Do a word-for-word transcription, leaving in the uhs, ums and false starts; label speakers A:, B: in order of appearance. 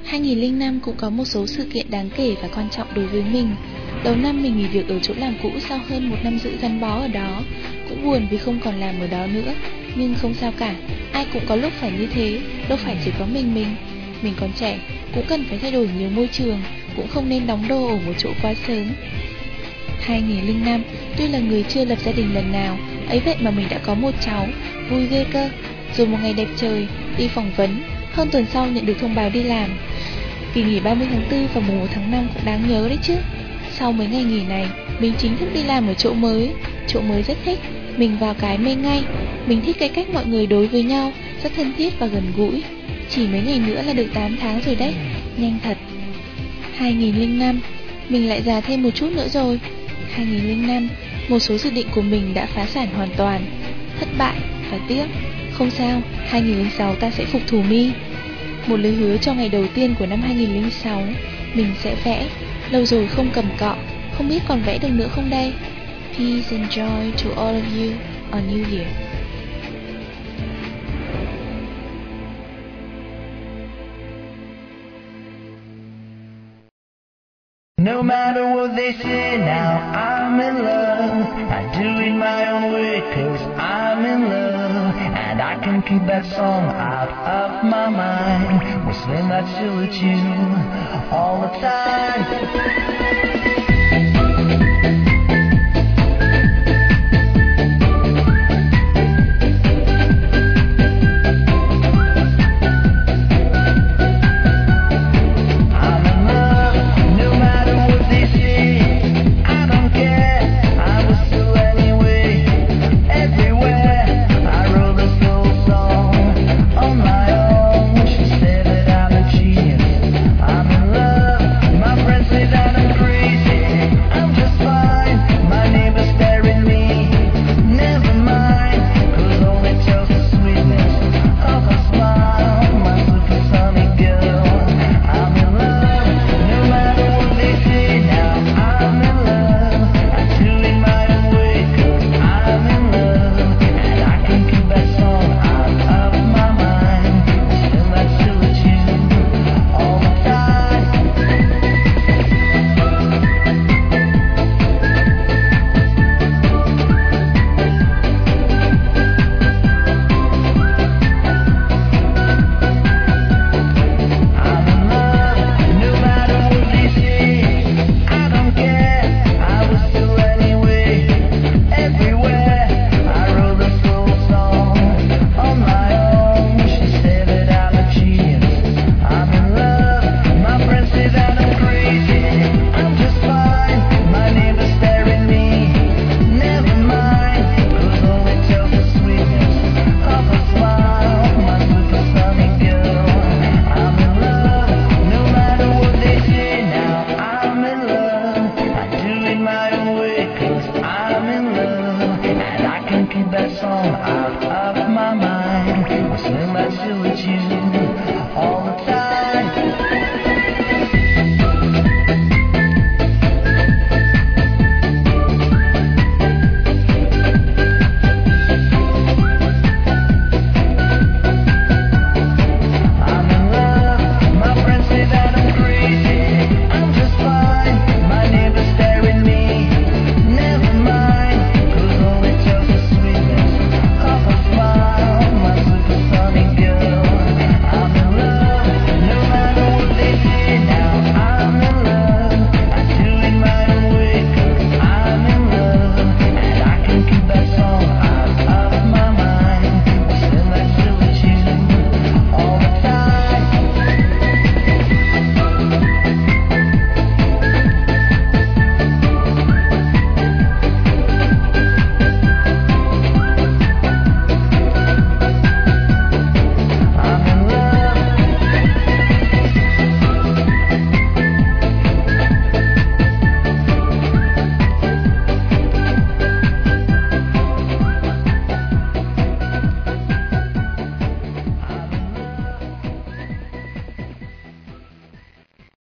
A: hai nghìn lẻ năm cũng có một số sự kiện đáng kể và quan trọng đối với mình. Đầu năm mình nghỉ việc ở chỗ làm cũ sau hơn một năm rưỡi gắn bó ở đó. Cũng buồn vì không còn làm ở đó nữa, nhưng không sao cả, ai cũng có lúc phải như thế, đâu phải chỉ có mình mình. Mình còn trẻ, cũng cần phải thay đổi nhiều môi trường, cũng không nên đóng đô ở một chỗ quá sớm. hai nghìn lẻ năm, tuy là người chưa lập gia đình lần nào, ấy vậy mà mình đã có một cháu, vui ghê cơ. Rồi một ngày đẹp trời, đi phỏng vấn, hơn tuần sau nhận được thông báo đi làm. Kỳ nghỉ ba mươi tháng tư và mùng một tháng năm cũng đáng nhớ đấy chứ. Sau mấy ngày nghỉ này, mình chính thức đi làm ở chỗ mới. Chỗ mới rất thích, mình vào cái mê ngay. Mình thích cái cách mọi người đối với nhau, rất thân thiết và gần gũi. Chỉ mấy ngày nữa là được tám tháng rồi đấy, nhanh thật. hai nghìn lẻ năm, mình lại già thêm một chút nữa rồi. hai nghìn lẻ năm, một số dự định của mình đã phá sản hoàn toàn. Thất bại và tiếc. Không sao, hai nghìn lẻ sáu ta sẽ phục thù mi. Một lời hứa cho ngày đầu tiên của năm hai nghìn lẻ sáu, mình sẽ vẽ. Lâu rồi không cầm cọ, không biết còn vẽ được nữa không đây. Peace and joy to all of you on New Year.
B: No matter what they say now, I'm in love. I do it my own way, cause I'm in love. And I can keep that song out of my mind, whistling that still at you all the time.